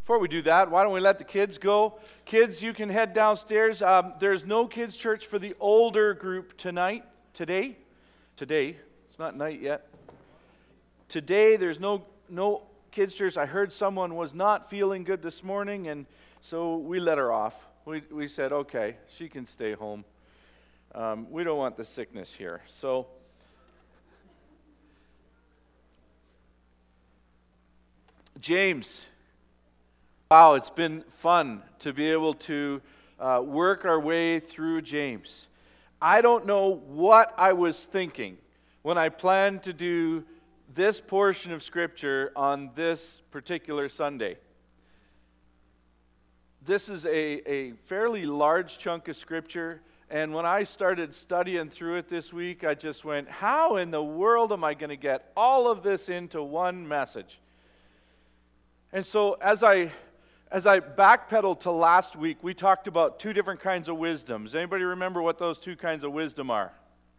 Before we do that, why don't we let the kids go? Kids, you can head downstairs. There's no kids' church for the older group today. It's not night yet. Today, there's no kids' church. I heard someone was not feeling good this morning, and so we let her off. We said, okay, she can stay home. We don't want the sickness here. So, James. Wow, it's been fun to be able to work our way through James. I don't know what I was thinking when I planned to do this portion of Scripture on this particular Sunday. This is a fairly large chunk of Scripture, and when I started studying through it this week, I just went, how in the world am I going to get all of this into one message? And so as I backpedaled to last week, we talked about two different kinds of wisdom. Does anybody remember what those two kinds of wisdom are?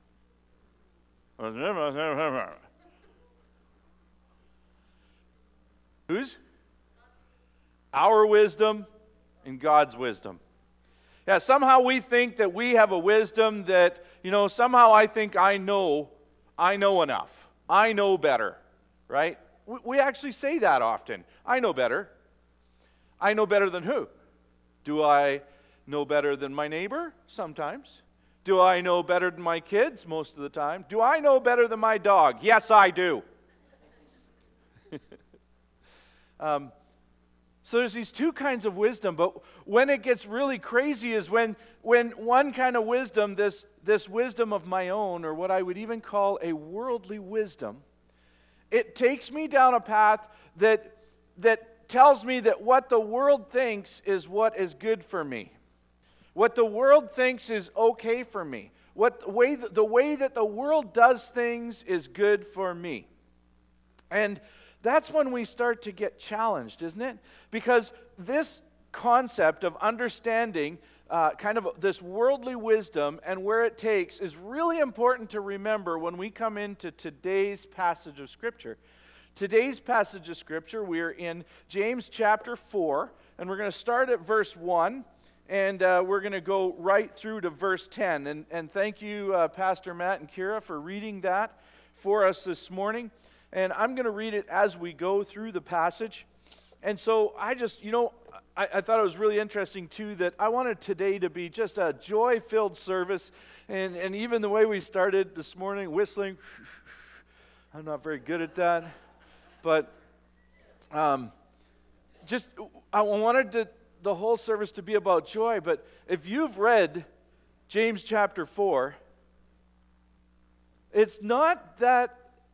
Whose? Our wisdom and God's wisdom. Yeah, somehow we think that we have a wisdom that, somehow I think I know enough. I know better, right? We actually say that often. I know better. I know better than who? Do I know better than my neighbor? Sometimes. Do I know better than my kids? Most of the time. Do I know better than my dog? Yes, I do. So there's these two kinds of wisdom, but when it gets really crazy is when one kind of wisdom, this wisdom of my own, or what I would even call a worldly wisdom, it takes me down a path that tells me that what the world thinks is what is good for me. What the world thinks is okay for me. The way that the world does things is good for me. And that's when we start to get challenged, isn't it? Because this concept of understanding kind of this worldly wisdom and where it takes is really important to remember when we come into today's passage of Scripture. Today's passage of Scripture, we're in James chapter 4, and we're going to start at verse 1, and we're going to go right through to verse 10. And thank you, Pastor Matt and Kira, for reading that for us this morning. And I'm going to read it as we go through the passage. And so I just, I thought it was really interesting, too, that I wanted today to be just a joy-filled service. And even the way we started this morning, whistling, I'm not very good at that. But I wanted the whole service to be about joy. But if you've read James chapter 4, it's not that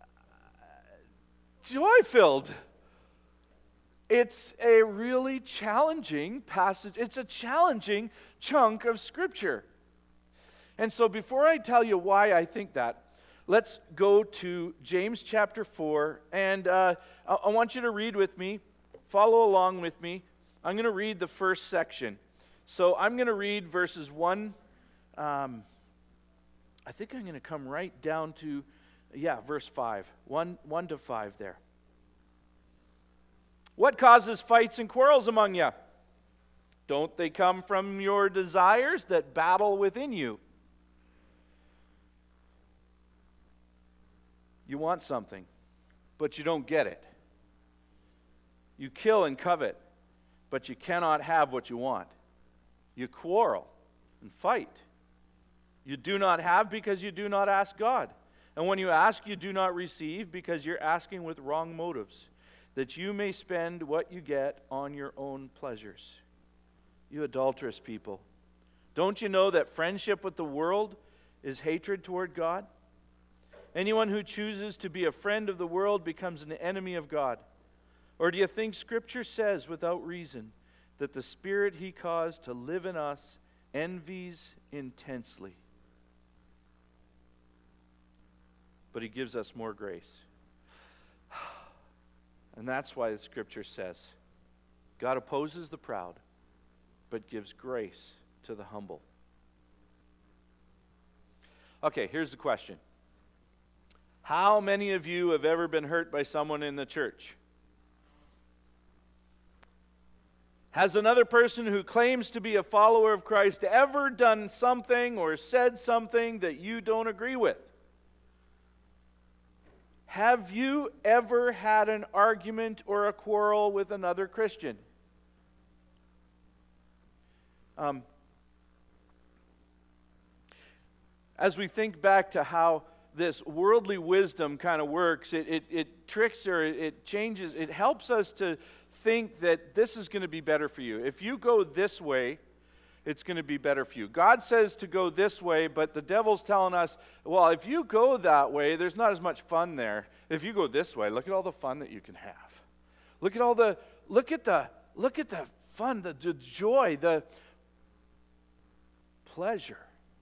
joy-filled. It's a really challenging passage. It's a challenging chunk of Scripture. And so before I tell you why I think that, let's go to James chapter 4, and I want you to read with me, follow along with me. I'm going to read the first section. So I'm going to read verses 1, I think I'm going to come right down to, verse 5, 1 to 5 there. What causes fights and quarrels among you? Don't they come from your desires that battle within you? You want something, but you don't get it. You kill and covet, but you cannot have what you want. You quarrel and fight. You do not have because you do not ask God. And when you ask, you do not receive because you're asking with wrong motives, that you may spend what you get on your own pleasures. You adulterous people, don't you know that friendship with the world is hatred toward God? Anyone who chooses to be a friend of the world becomes an enemy of God. Or do you think Scripture says without reason that the Spirit He caused to live in us envies intensely? But He gives us more grace. And that's why the Scripture says, God opposes the proud, but gives grace to the humble. Okay, here's the question. How many of you have ever been hurt by someone in the church? Has another person who claims to be a follower of Christ ever done something or said something that you don't agree with? Have you ever had an argument or a quarrel with another Christian? As we think back to how this worldly wisdom kind of works, it tricks or it changes, it helps us to think that this is going to be better for you. If you go this way, it's going to be better for you. God says to go this way, but the devil's telling us, well, if you go that way, there's not as much fun there. If you go this way, look at all the fun that you can have. Look at the fun, the joy, the pleasure.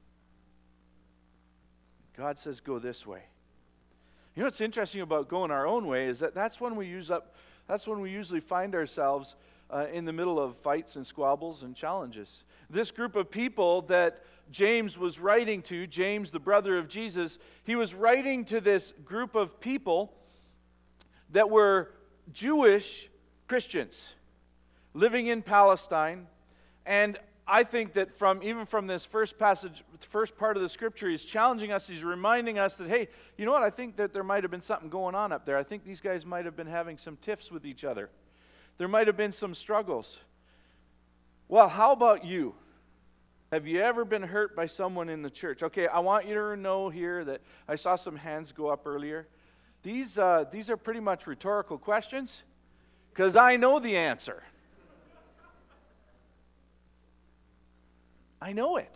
God says go this way. You know what's interesting about going our own way is that's when we usually find ourselves in the middle of fights and squabbles and challenges. This group of people that James was writing to, James, the brother of Jesus, he was writing to this group of people that were Jewish Christians living in Palestine. And I think that even from this first passage, first part of the scripture, he's challenging us, he's reminding us that, hey, you know what, I think that there might have been something going on up there. I think these guys might have been having some tiffs with each other. There might have been some struggles. Well, how about you? Have you ever been hurt by someone in the church? Okay, I want you to know here that I saw some hands go up earlier. These are pretty much rhetorical questions because I know the answer. I know it.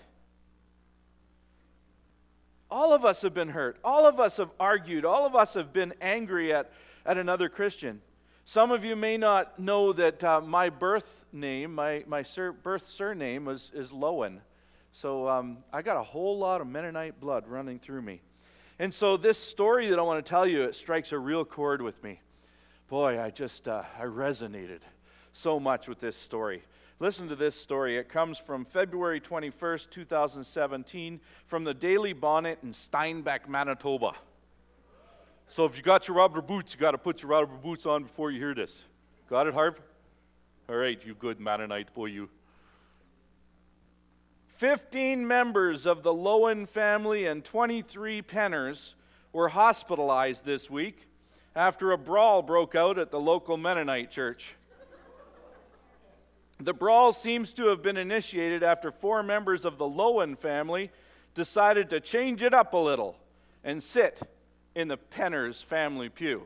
All of us have been hurt. All of us have argued. All of us have been angry at another Christian. Some of you may not know that my birth name, my birth surname is Lowen. So I got a whole lot of Mennonite blood running through me. And so this story that I want to tell you, it strikes a real chord with me. Boy, I resonated so much with this story. Listen to this story. It comes from February 21st, 2017, from the Daily Bonnet in Steinbeck, Manitoba. So if you got your rubber boots, you got to put your rubber boots on before you hear this. Got it, Harv? All right, you good Mennonite boy, you. 15 members of the Lowen family and 23 Penners were hospitalized this week after a brawl broke out at the local Mennonite church. The brawl seems to have been initiated after 4 members of the Lowen family decided to change it up a little and sit in the Penners family pew.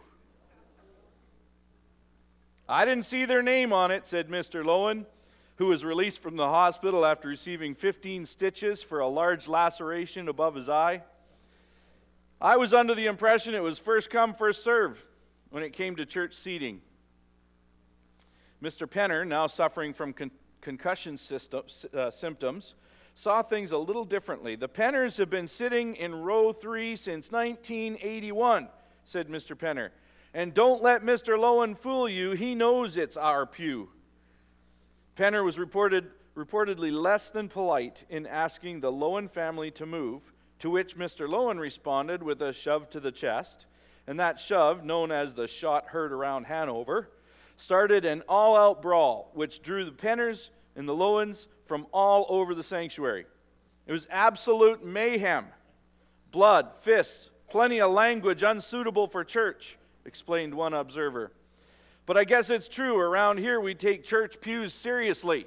I didn't see their name on it, said Mr. Lowen, who was released from the hospital after receiving 15 stitches for a large laceration above his eye. I was under the impression it was first come, first serve when it came to church seating. Mr. Penner, now suffering from concussion symptoms, saw things a little differently. The Penners have been sitting in row 3 since 1981, said Mr. Penner. And don't let Mr. Lowen fool you, he knows it's our pew. Penner was reportedly less than polite in asking the Lowen family to move, to which Mr. Lowen responded with a shove to the chest. And that shove, known as the shot heard around Hanover, started an all-out brawl, which drew the Penners and the Lowens from all over the sanctuary. It was absolute mayhem. Blood, fists, plenty of language unsuitable for church, explained one observer. But I guess it's true. Around here, we take church pews seriously.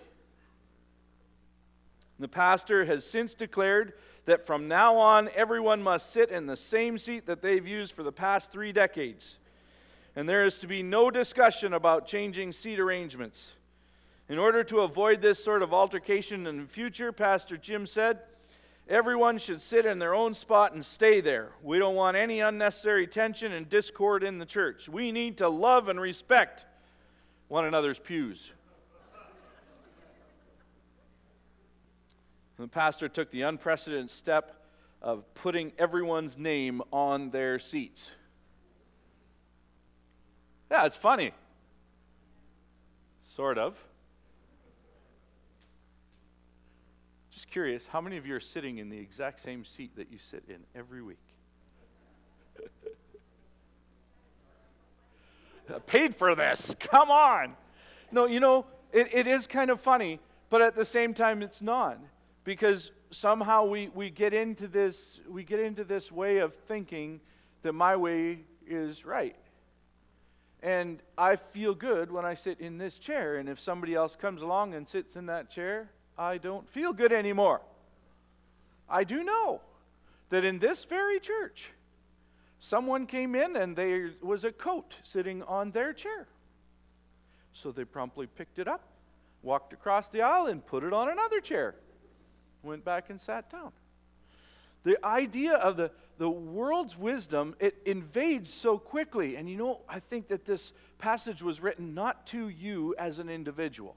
The pastor has since declared that from now on, everyone must sit in the same seat that they've used for the past 3 decades. And there is to be no discussion about changing seat arrangements. In order to avoid this sort of altercation in the future, Pastor Jim said, everyone should sit in their own spot and stay there. We don't want any unnecessary tension and discord in the church. We need to love and respect one another's pews. And the pastor took the unprecedented step of putting everyone's name on their seats. Yeah, it's funny. Sort of. Just curious, how many of you are sitting in the exact same seat that you sit in every week? Paid for this. Come on. No, you know, it is kind of funny, but at the same time it's not. Because somehow we get into this way of thinking that my way is right. And I feel good when I sit in this chair, and if somebody else comes along and sits in that chair, I don't feel good anymore. I do know that in this very church, someone came in and there was a coat sitting on their chair. So they promptly picked it up, walked across the aisle, and put it on another chair. Went back and sat down. The idea of the world's wisdom, it invades so quickly. And I think that this passage was written not to you as an individual,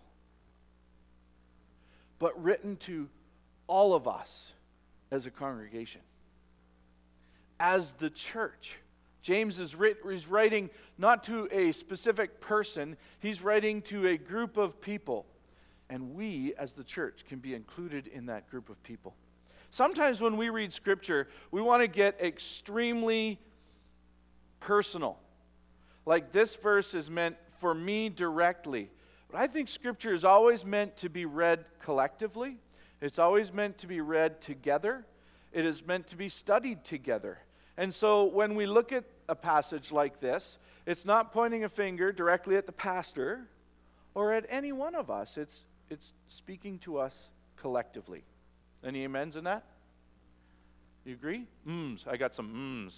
but written to all of us as a congregation, as the church. James is writing not to a specific person, he's writing to a group of people. And we, as the church, can be included in that group of people. Sometimes when we read Scripture, we want to get extremely personal. Like this verse is meant for me directly. But I think Scripture is always meant to be read collectively. It's always meant to be read together. It is meant to be studied together. And so when we look at a passage like this, it's not pointing a finger directly at the pastor or at any one of us. It's speaking to us collectively. Any amens in that? You agree? I got some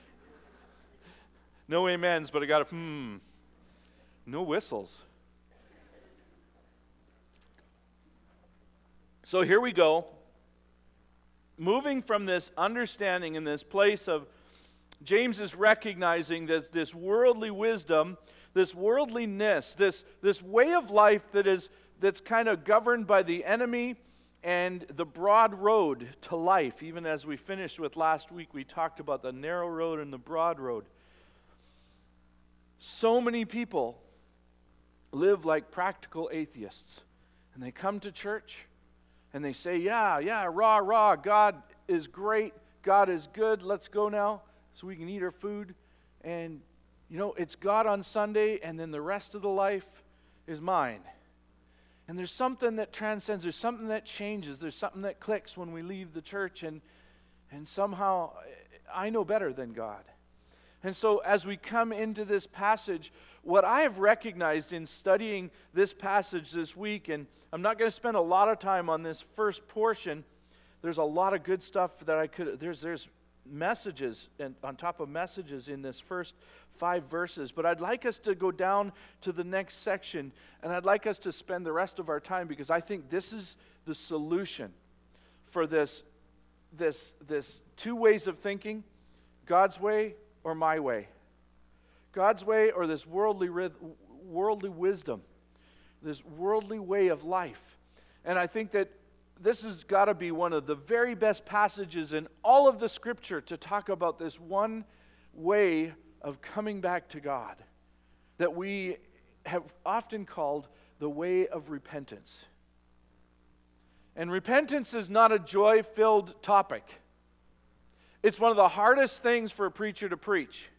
No amens, but I got a No whistles. So here we go. Moving from this understanding in this place of James is recognizing that this worldly wisdom, this worldliness, this way of life that's kind of governed by the enemy and the broad road to life. Even as we finished with last week, we talked about the narrow road and the broad road. So many people live like practical atheists, and they come to church and they say, yeah, rah, God is great, God is good, let's go now so we can eat our food. And, it's God on Sunday, and then the rest of the life is mine. And there's something that transcends, there's something that changes, there's something that clicks when we leave the church, and somehow I know better than God. And so as we come into this passage, what I have recognized in studying this passage this week, and I'm not going to spend a lot of time on this first portion, there's a lot of good stuff that I could, there's messages and on top of messages in this first 5 verses, but I'd like us to go down to the next section, and I'd like us to spend the rest of our time, because I think this is the solution for this two ways of thinking, God's way or my way. God's way or this worldly wisdom, this worldly way of life. And I think that this has got to be one of the very best passages in all of the Scripture to talk about this one way of coming back to God that we have often called the way of repentance. And repentance is not a joy-filled topic. It's one of the hardest things for a preacher to preach.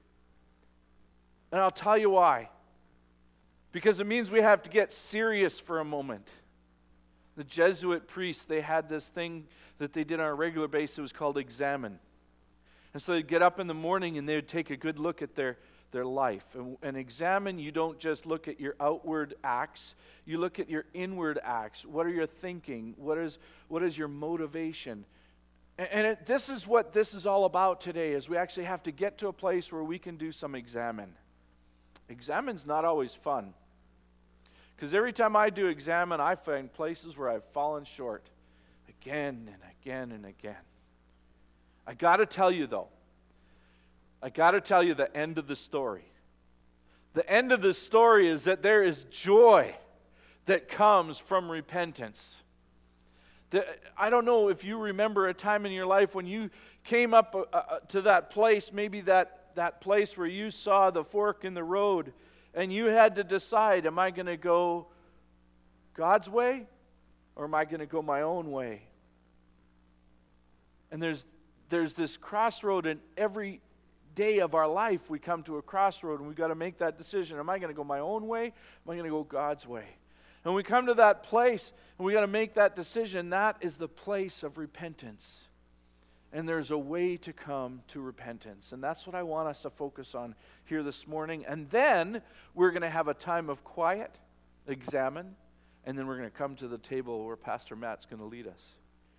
And I'll tell you why. Because it means we have to get serious for a moment. The Jesuit priests, they had this thing that they did on a regular basis. It was called examine. And so they'd get up in the morning and they would take a good look at their life. And examine, you don't just look at your outward acts. You look at your inward acts. What are your thinking? What is your motivation? And this is what this is all about today, is we actually have to get to a place where we can do some examine. Examine's not always fun. Because every time I do examine, I find places where I've fallen short again and again and again. I got to tell you, though, the end of the story. The end of the story is that there is joy that comes from repentance. I don't know if you remember a time in your life when you came up to that place, maybe that place where you saw the fork in the road, and you had to decide, am I going to go God's way or am I going to go my own way? And there's this crossroad in every day of our life. We come to a crossroad and we've got to make that decision. Am I going to go my own way? Am I going to go God's way? And we come to that place, and we got to make that decision. That is the place of repentance. And there's a way to come to repentance. And that's what I want us to focus on here this morning. And then we're going to have a time of quiet, examine, and then we're going to come to the table where Pastor Matt's going to lead us.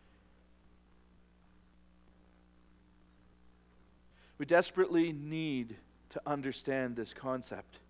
We desperately need to understand this concept.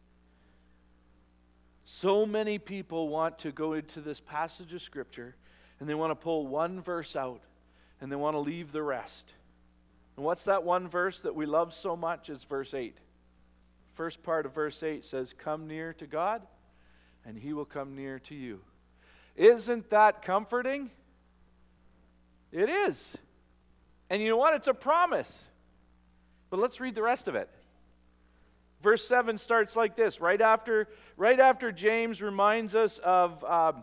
So many people want to go into this passage of Scripture and they want to pull one verse out and they want to leave the rest. And what's that one verse that we love so much? It's verse 8. First part of verse 8 says, "Come near to God, and He will come near to you." Isn't that comforting? It is. And you know what? It's a promise. But let's read the rest of it. Verse 7 starts like this. Right after James reminds us of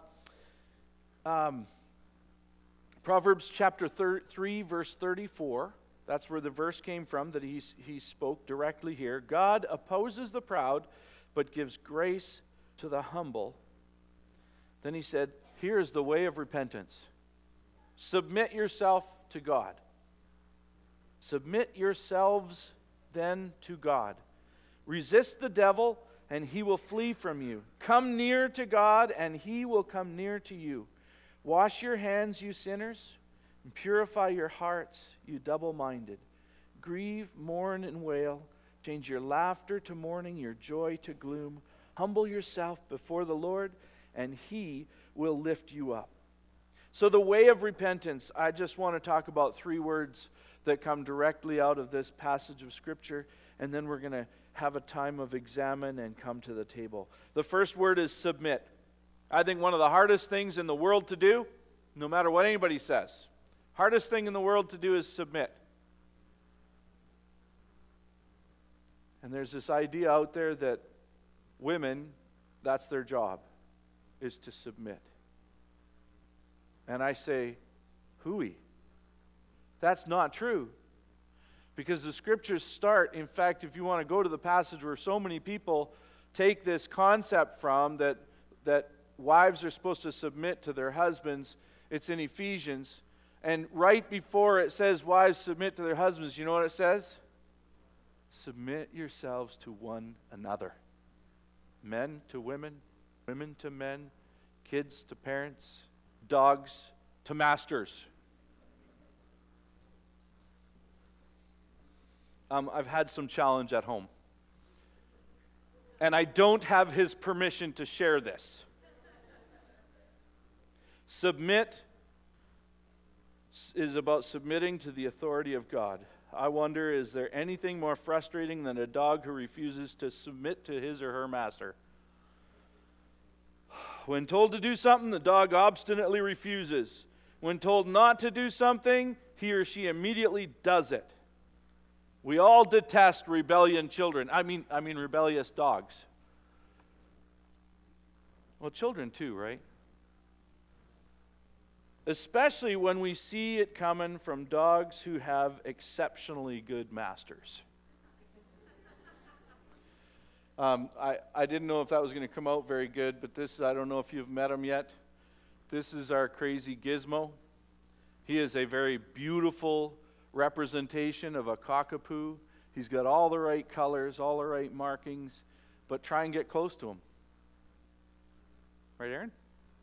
Proverbs chapter 3, verse 34. That's where the verse came from that he spoke directly here. God opposes the proud, but gives grace to the humble. Then he said, here is the way of repentance. Submit yourself to God. Submit yourselves then to God. Resist the devil, and he will flee from you. Come near to God, and He will come near to you. Wash your hands, you sinners, and purify your hearts, you double-minded. Grieve, mourn, and wail. Change your laughter to mourning, your joy to gloom. Humble yourself before the Lord, and He will lift you up. So the way of repentance, I just want to talk about 3 words that come directly out of this passage of Scripture, and then we're going to have a time of examine and come to the table. The first word is submit. I think one of the hardest things in the world to do, no matter what anybody says, hardest thing in the world to do is submit. And there's this idea out there that women, that's their job, is to submit. And I say, hooey. That's not true. Because the Scriptures start, in fact, if you want to go to the passage where so many people take this concept from, that wives are supposed to submit to their husbands, it's in Ephesians. And right before it says wives submit to their husbands, you know what it says? Submit yourselves to one another. Men to women, women to men, kids to parents, dogs to masters. I've had some challenge at home. And I don't have his permission to share this. Submit is about submitting to the authority of God. I wonder, is there anything more frustrating than a dog who refuses to submit to his or her master? When told to do something, the dog obstinately refuses. When told not to do something, he or she immediately does it. We all detest rebellion children. I mean rebellious dogs. Well, children too, right? Especially when we see it coming from dogs who have exceptionally good masters. I didn't know if that was going to come out very good, but this, I don't know if you've met him yet. This is our crazy Gizmo. He is a very beautiful representation of a cockapoo. He's got all the right colors, all the right markings, but try and get close to him. Right, Aaron?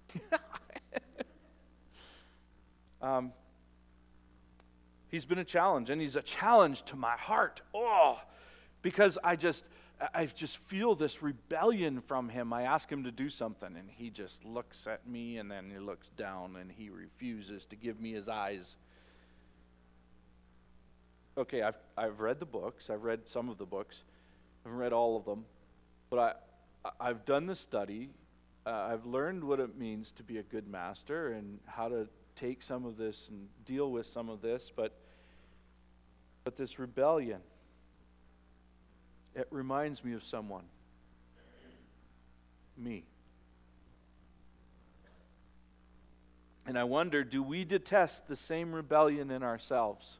He's been a challenge, and he's a challenge to my heart. Because I just feel this rebellion from him. I ask him to do something, and he just looks at me, and then he looks down, and he refuses to give me his eyes. Okay, I've read the books. I've read some of the books. I haven't read all of them. But I've done the study. I've learned what it means to be a good master and how to take some of this and deal with some of this. But this rebellion, it reminds me of someone. Me. And I wonder, do we detest the same rebellion in ourselves?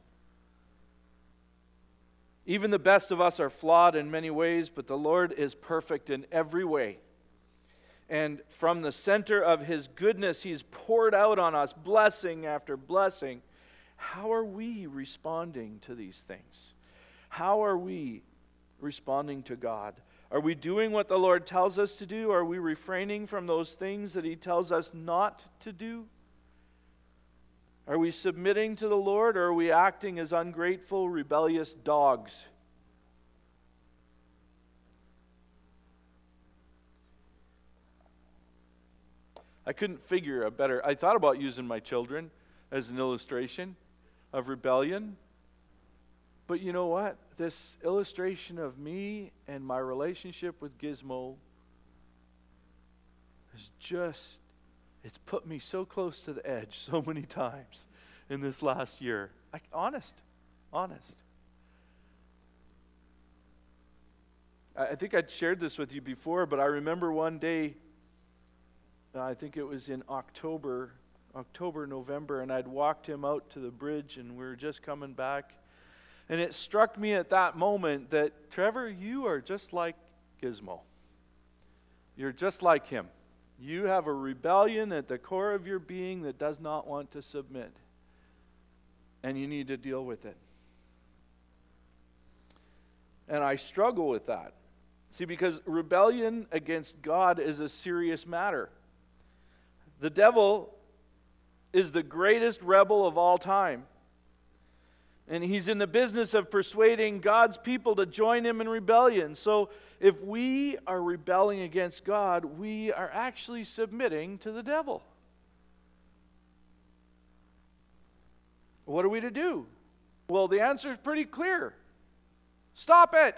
Even the best of us are flawed in many ways, but the Lord is perfect in every way. And from the center of his goodness, he's poured out on us blessing after blessing. How are we responding to these things? How are we responding to God? Are we doing what the Lord tells us to do? Are we refraining from those things that he tells us not to do? Are we submitting to the Lord, or are we acting as ungrateful, rebellious dogs? I couldn't figure a better. I thought about using my children as an illustration of rebellion. But you know what? This illustration of me and my relationship with Gizmo is just, it's put me so close to the edge so many times in this last year. Honest. I think I'd shared this with you before, but I remember one day, I think it was in October, November, and I'd walked him out to the bridge, and we were just coming back. And it struck me at that moment that, Trevor, you are just like Gizmo. You're just like him. You have a rebellion at the core of your being that does not want to submit. And you need to deal with it. And I struggle with that. See, because rebellion against God is a serious matter. The devil is the greatest rebel of all time. And he's in the business of persuading God's people to join him in rebellion. So if we are rebelling against God, we are actually submitting to the devil. What are we to do? Well, the answer is pretty clear. Stop it.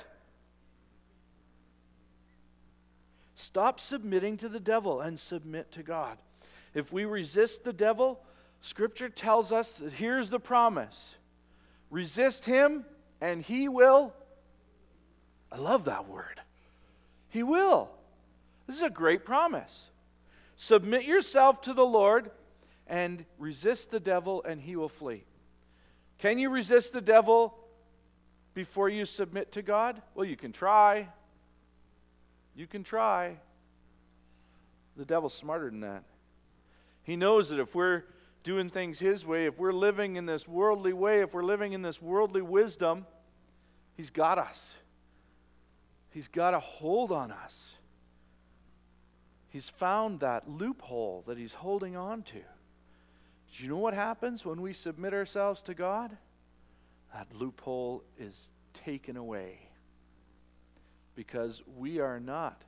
Stop submitting to the devil and submit to God. If we resist the devil, Scripture tells us that here's the promise. Resist him, and he will. I love that word. He will. This is a great promise. Submit yourself to the Lord and resist the devil, and he will flee. Can you resist the devil before you submit to God? Well, you can try. You can try. The devil's smarter than that. He knows that if we're doing things his way, if we're living in this worldly way, if we're living in this worldly wisdom, he's got us. He's got a hold on us. He's found that loophole that he's holding on to. Do you know what happens when we submit ourselves to God? That loophole is taken away. Because we are not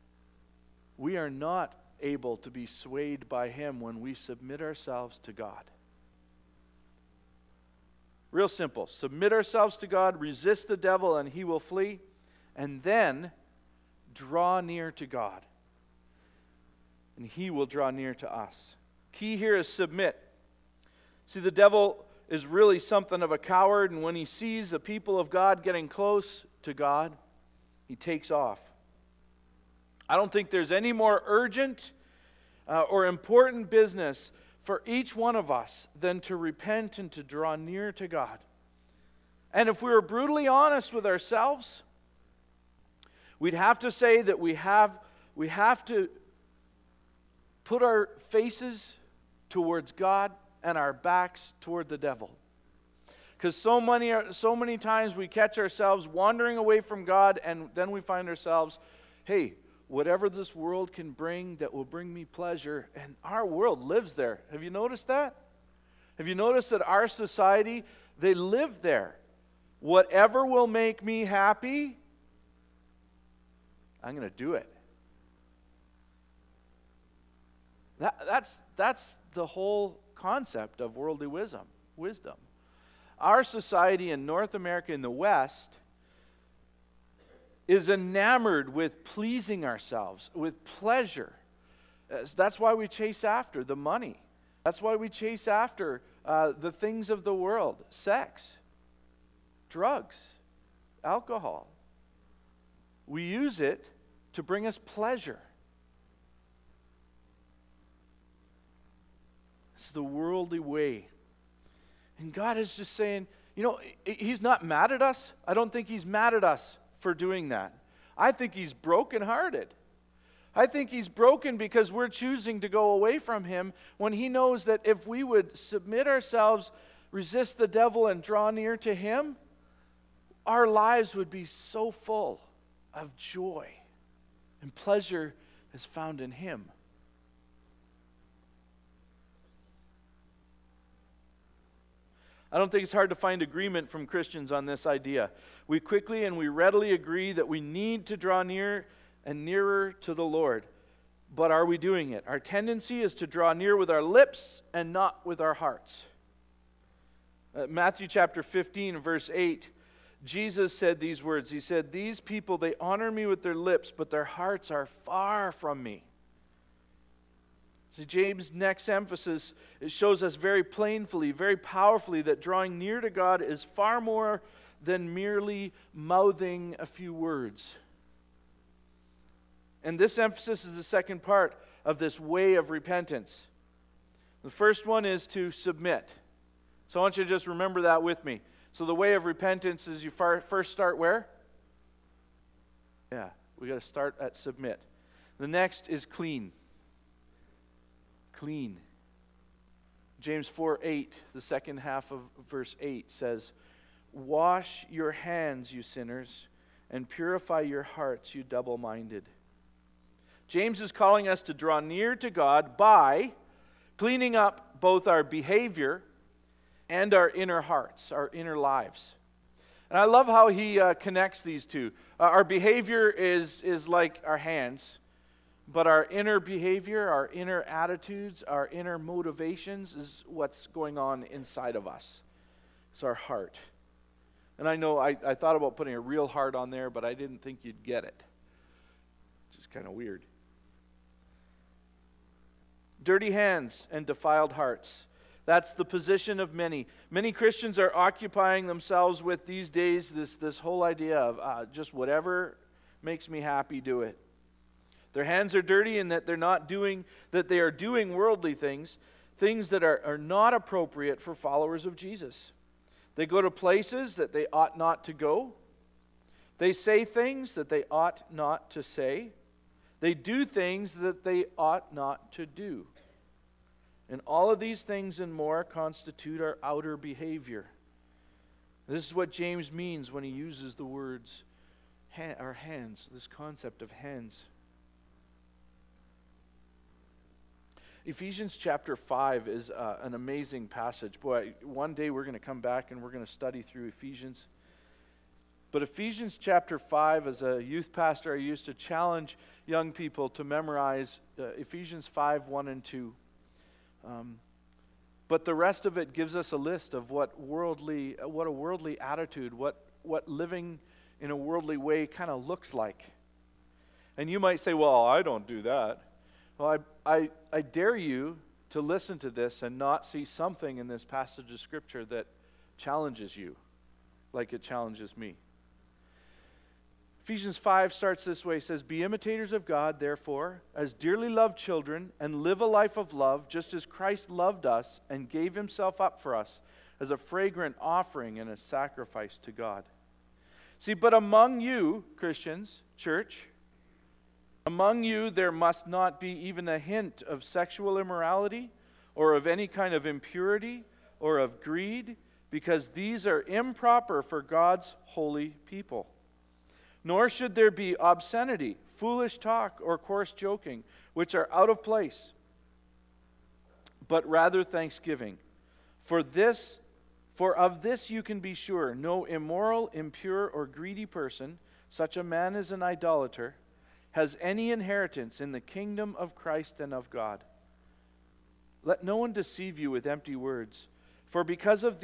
able to be swayed by him when we submit ourselves to God. Real simple. Submit ourselves to God, resist the devil, and he will flee. And then draw near to God. And he will draw near to us. Key here is submit. See, the devil is really something of a coward, and when he sees the people of God getting close to God, he takes off. I don't think there's any more urgent or important business for each one of us than to repent and to draw near to God. And if we were brutally honest with ourselves, we'd have to say that we have to put our faces towards God and our backs toward the devil. Because so many times we catch ourselves wandering away from God, and then we find ourselves, hey, whatever this world can bring that will bring me pleasure, and our world lives there. Have you noticed that? Have you noticed that our society, they live there? Whatever will make me happy, I'm going to do it. That's the whole concept of worldly wisdom. Our society in North America, in the West, is enamored with pleasing ourselves, with pleasure. That's why we chase after the money. That's why we chase after the things of the world. Sex, drugs, alcohol. We use it to bring us pleasure. It's the worldly way. And God is just saying, he's not mad at us. I don't think he's mad at us for doing that. I think he's brokenhearted. I think he's broken because we're choosing to go away from him when he knows that if we would submit ourselves, resist the devil, and draw near to him, our lives would be so full of joy and pleasure is found in him. I don't think it's hard to find agreement from Christians on this idea. We quickly and we readily agree that we need to draw near and nearer to the Lord. But are we doing it? Our tendency is to draw near with our lips and not with our hearts. Matthew chapter 15, verse 8, Jesus said these words. He said, "These people, they honor me with their lips, but their hearts are far from me." See, James' next emphasis, it shows us very plainly, very powerfully, that drawing near to God is far more than merely mouthing a few words. And this emphasis is the second part of this way of repentance. The first one is to submit. So I want you to just remember that with me. So the way of repentance is you first start where? Yeah, we got to start at submit. The next is clean. Clean. James 4:8, the second half of verse 8 says, "Wash your hands, you sinners, and purify your hearts, you double-minded." James is calling us to draw near to God by cleaning up both our behavior and our inner hearts, our inner lives. And I love how he connects these two. Our behavior is like our hands, but our inner behavior, our inner attitudes, our inner motivations is what's going on inside of us. It's our heart. And I know I thought about putting a real heart on there, but I didn't think you'd get it. Which is kind of weird. Dirty hands and defiled hearts. That's the position of many. Many Christians are occupying themselves with these days this whole idea of just whatever makes me happy, do it. Their hands are dirty in that they are doing worldly things that are not appropriate for followers of Jesus. They go to places that they ought not to go. They say things that they ought not to say. They do things that they ought not to do. And all of these things and more constitute our outer behavior. This is what James means when he uses the words, our hands, this concept of hands. Ephesians chapter 5 is an amazing passage. Boy, one day we're going to come back and we're going to study through Ephesians. But Ephesians chapter 5, as a youth pastor, I used to challenge young people to memorize Ephesians 5, 1 and 2. But the rest of it gives us a list of what a worldly attitude, what living in a worldly way kind of looks like. And you might say, well, I don't do that. Well, I dare you to listen to this and not see something in this passage of Scripture that challenges you like it challenges me. Ephesians 5 starts this way. It says, "Be imitators of God, therefore, as dearly loved children, and live a life of love, just as Christ loved us and gave himself up for us as a fragrant offering and a sacrifice to God." See, but among you, Christians, church, among you there must not be even a hint of sexual immorality or of any kind of impurity or of greed, because these are improper for God's holy people. Nor should there be obscenity, foolish talk, or coarse joking, which are out of place, but rather thanksgiving. For of this you can be sure, no immoral, impure, or greedy person, such a man as an idolater, has any inheritance in the kingdom of Christ and of God. Let no one deceive you with empty words, for because of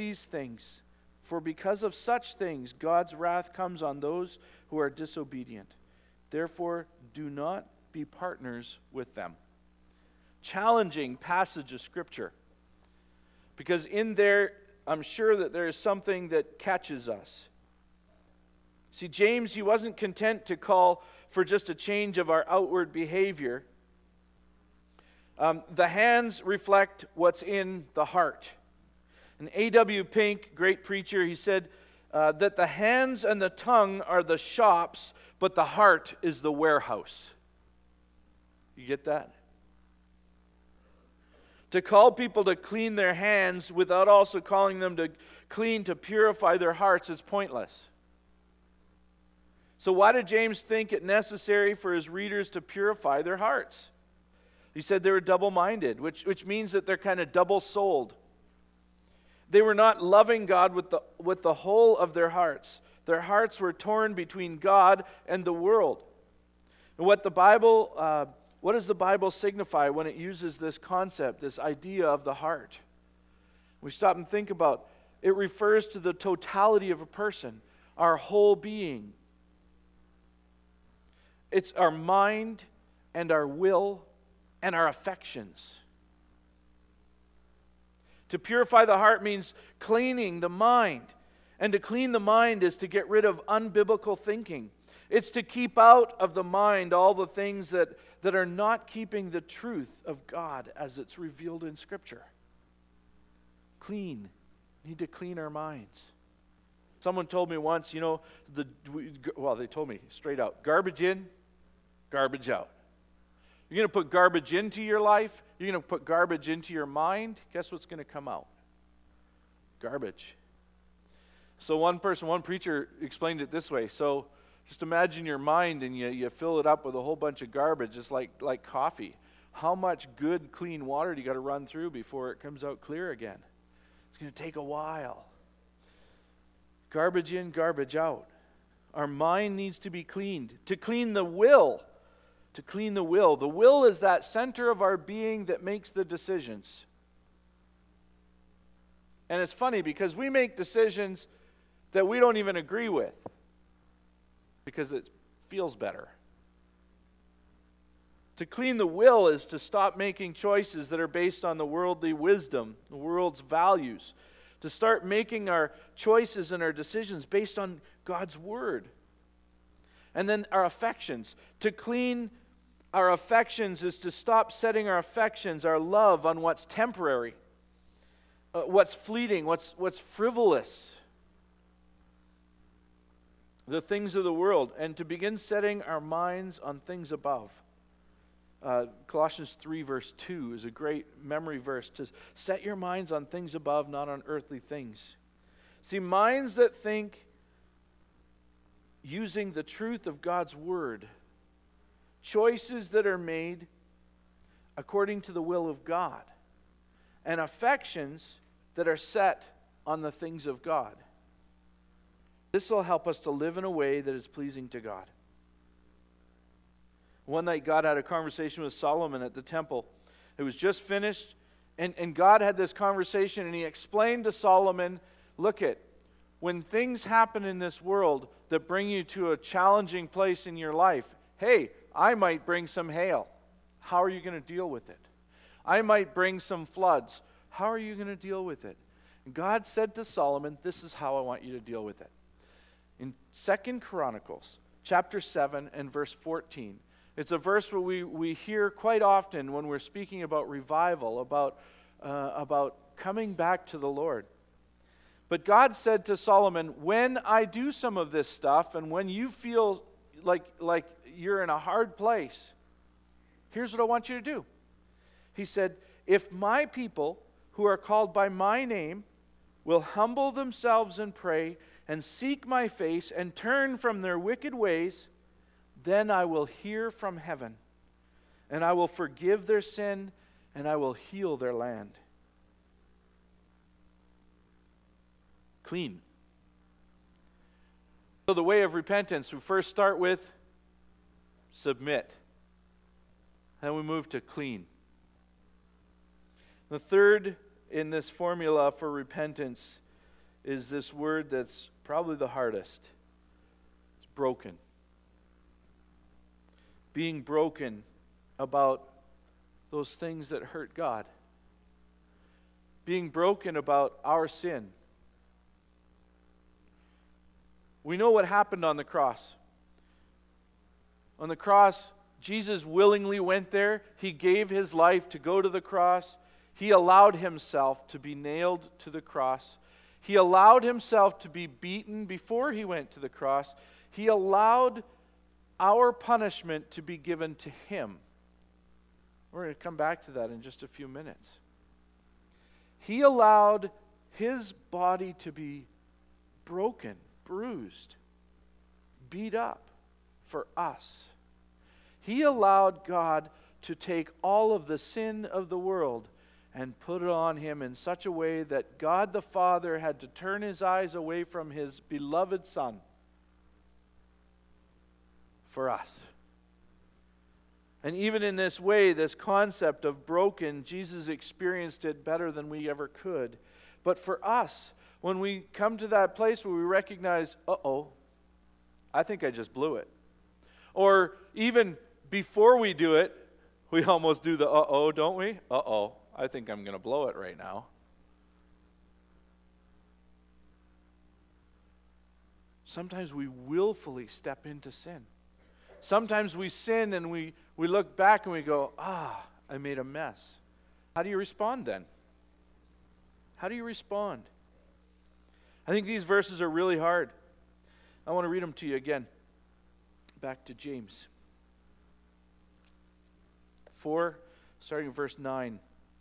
such things, God's wrath comes on those who are disobedient. Therefore, do not be partners with them. Challenging passage of Scripture. Because in there, I'm sure that there is something that catches us. See, James, he wasn't content to call for just a change of our outward behavior. The hands reflect what's in the heart. And A.W. Pink, great preacher, he said that the hands and the tongue are the shops, but the heart is the warehouse. You get that? To call people to clean their hands without also calling them to clean, to purify their hearts is pointless. So why did James think it necessary for his readers to purify their hearts? He said they were double-minded, which means that they're kind of double-souled. They were not loving God with the whole of their hearts. Their hearts were torn between God and the world. And what does the Bible signify when it uses this concept, this idea of the heart? We stop and think about it. It refers to the totality of a person, our whole being. It's our mind and our will and our affections. To purify the heart means cleaning the mind. And to clean the mind is to get rid of unbiblical thinking. It's to keep out of the mind all the things that are not keeping the truth of God as it's revealed in Scripture. Clean. We need to clean our minds. Someone told me once, they told me straight out, garbage in, garbage out. You're going to put garbage into your life, you're going to put garbage into your mind, guess what's going to come out? Garbage. So one preacher explained it this way. So just imagine your mind and you fill it up with a whole bunch of garbage, just like coffee. How much good, clean water do you got to run through before it comes out clear again? It's going to take a while. Garbage in, garbage out. Our mind needs to be cleaned. To clean the will. To clean the will. The will is that center of our being that makes the decisions. And it's funny because we make decisions that we don't even agree with because it feels better. To clean the will is to stop making choices that are based on the worldly wisdom, the world's values. To start making our choices and our decisions based on God's Word. And then our affections. To clean our affections is to stop setting our affections, our love, on what's temporary, what's fleeting, what's frivolous. The things of the world, and to begin setting our minds on things above. Colossians 3 verse 2 is a great memory verse, to set your minds on things above, not on earthly things. See, minds that think using the truth of God's Word, choices that are made according to the will of God, and affections that are set on the things of God. This will help us to live in a way that is pleasing to God. One night God had a conversation with Solomon at the temple. It was just finished, and God had this conversation, and he explained to Solomon, look it, when things happen in this world that bring you to a challenging place in your life, hey, I might bring some hail. How are you going to deal with it? I might bring some floods. How are you going to deal with it? And God said to Solomon, this is how I want you to deal with it. In 2 Chronicles, chapter 7 and verse 14, it's a verse where we hear quite often when we're speaking about revival, about coming back to the Lord. But God said to Solomon, when I do some of this stuff and when you feel like you're in a hard place, here's what I want you to do. He said, if my people who are called by my name will humble themselves and pray and seek my face and turn from their wicked ways, then I will hear from heaven, and I will forgive their sin, and I will heal their land. Clean. So the way of repentance, we first start with submit. Then we move to clean. The third in this formula for repentance is this word that's probably the hardest. It's broken. Being broken about those things that hurt God. Being broken about our sin. We know what happened on the cross. On the cross, Jesus willingly went there. He gave his life to go to the cross. He allowed himself to be nailed to the cross. He allowed himself to be beaten before he went to the cross. He allowed our punishment to be given to him. We're going to come back to that in just a few minutes. He allowed his body to be broken, bruised, beat up for us. He allowed God to take all of the sin of the world and put it on him in such a way that God the Father had to turn his eyes away from his beloved Son for us. And even in this way, this concept of broken, Jesus experienced it better than we ever could. But for us, when we come to that place where we recognize, I think I just blew it. Or even before we do it, we almost do the don't we? I think I'm going to blow it right now. Sometimes we willfully step into sin. Sometimes we sin and we look back and we go, I made a mess. How do you respond then? How do you respond? I think these verses are really hard. I want to read them to you again. Back to James 4, starting in verse 9.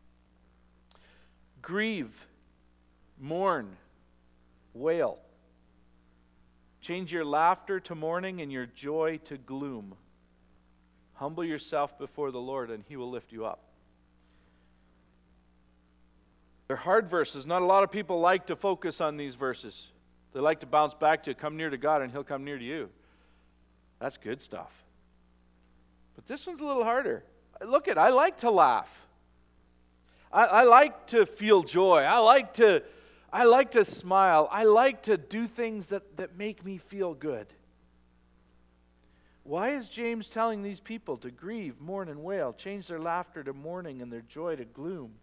Grieve, mourn, wail. Change your laughter to mourning and your joy to gloom. Humble yourself before the Lord, and he will lift you up. They're hard verses. Not a lot of people like to focus on these verses. They like to bounce back to come near to God, and he'll come near to you. That's good stuff. But this one's a little harder. Look I like to laugh. I like to feel joy. I like to smile. I like to do things that make me feel good. Why is James telling these people to grieve, mourn, and wail, change their laughter to mourning and their joy to gloom?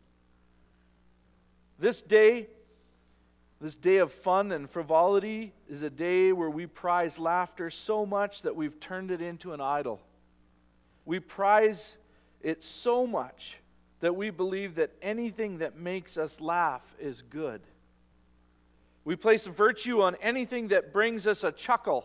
This day of fun and frivolity is a day where we prize laughter so much that we've turned it into an idol. We prize it so much that we believe that anything that makes us laugh is good. We place virtue on anything that brings us a chuckle.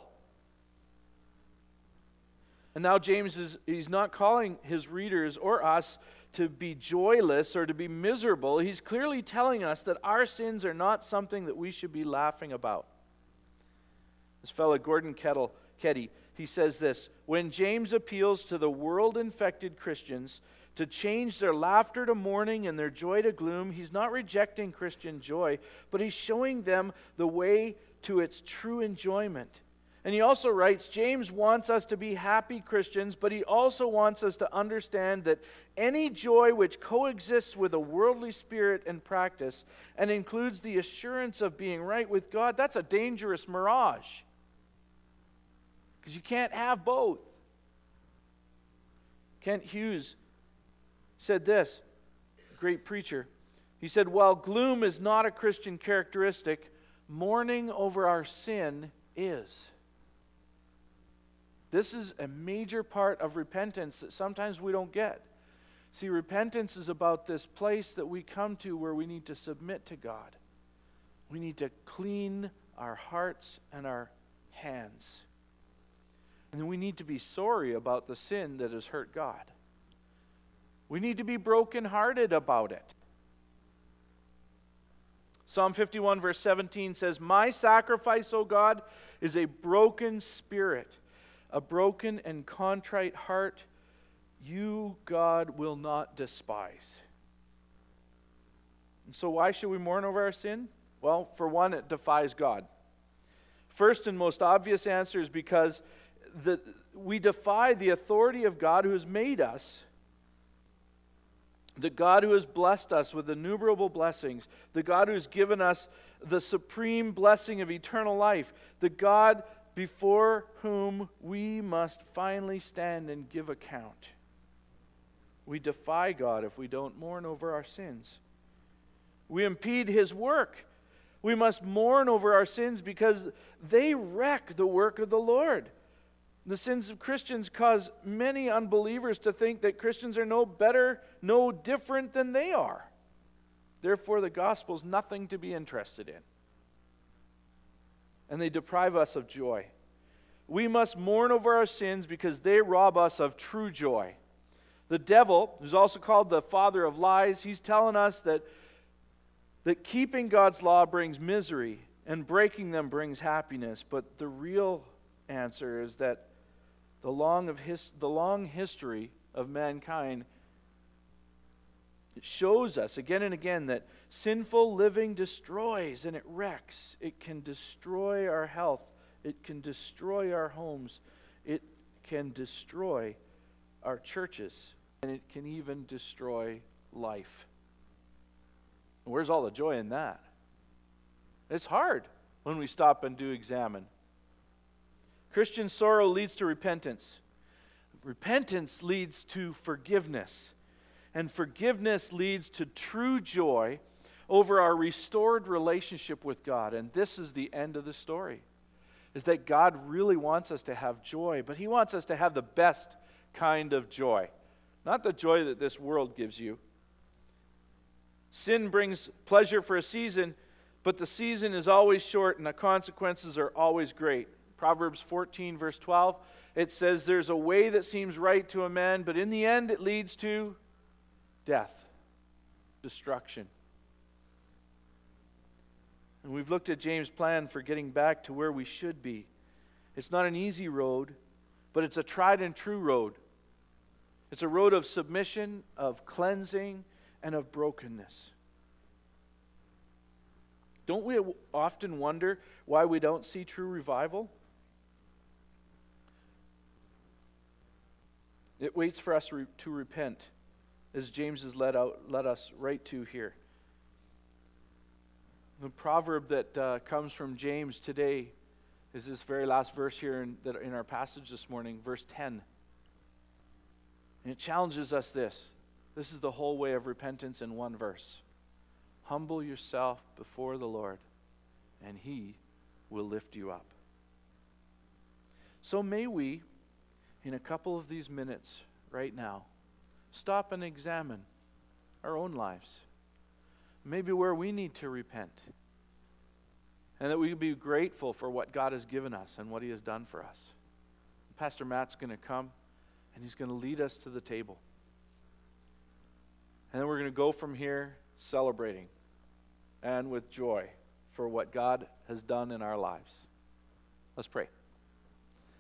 And now James he's not calling his readers or us to be joyless or to be miserable. He's clearly telling us that our sins are not something that we should be laughing about. This fellow Gordon Ketty, he says this: when James appeals to the world-infected Christians to change their laughter to mourning and their joy to gloom, he's not rejecting Christian joy, but he's showing them the way to its true enjoyment. And he also writes, James wants us to be happy Christians, but he also wants us to understand that any joy which coexists with a worldly spirit and practice and includes the assurance of being right with God, that's a dangerous mirage. Because you can't have both. Kent Hughes said this, a great preacher. He said, while gloom is not a Christian characteristic, mourning over our sin is. This is a major part of repentance that sometimes we don't get. See, repentance is about this place that we come to where we need to submit to God. We need to clean our hearts and our hands. And then we need to be sorry about the sin that has hurt God. We need to be brokenhearted about it. Psalm 51 verse 17 says, my sacrifice, O God, is a broken spirit. A broken and contrite heart, you, God, will not despise. And so why should we mourn over our sin? Well, for one, it defies God. First and most obvious answer is because we defy the authority of God who has made us, the God who has blessed us with innumerable blessings, the God who has given us the supreme blessing of eternal life, the God before whom we must finally stand and give account. We defy God if we don't mourn over our sins. We impede his work. We must mourn over our sins because they wreck the work of the Lord. The sins of Christians cause many unbelievers to think that Christians are no better, no different than they are. Therefore, the gospel is nothing to be interested in. And they deprive us of joy. We must mourn over our sins because they rob us of true joy. The devil, who's also called the father of lies, he's telling us that keeping God's law brings misery and breaking them brings happiness. But the real answer is that the long history of mankind shows us again and again that sinful living destroys and it wrecks. It can destroy our health. It can destroy our homes. It can destroy our churches. And it can even destroy life. Where's all the joy in that? It's hard when we stop and do examine. Christian sorrow leads to repentance. Repentance leads to forgiveness. And forgiveness leads to true joy over our restored relationship with God. And this is the end of the story, is that God really wants us to have joy, but He wants us to have the best kind of joy. Not the joy that this world gives you. Sin brings pleasure for a season, but the season is always short and the consequences are always great. Proverbs 14, verse 12, it says, "There's a way that seems right to a man, but in the end it leads to death, destruction." And we've looked at James' plan for getting back to where we should be. It's not an easy road, but it's a tried and true road. It's a road of submission, of cleansing, and of brokenness. Don't we often wonder why we don't see true revival? It waits for us to repent, as James has led us right to here. The proverb that comes from James today is this very last verse here in our passage this morning, verse 10. And it challenges us this. This is the whole way of repentance in one verse. Humble yourself before the Lord, and He will lift you up. So may we, in a couple of these minutes right now, stop and examine our own lives. Maybe where we need to repent. And that we can be grateful for what God has given us and what He has done for us. Pastor Matt's going to come and he's going to lead us to the table. And then we're going to go from here celebrating and with joy for what God has done in our lives. Let's pray.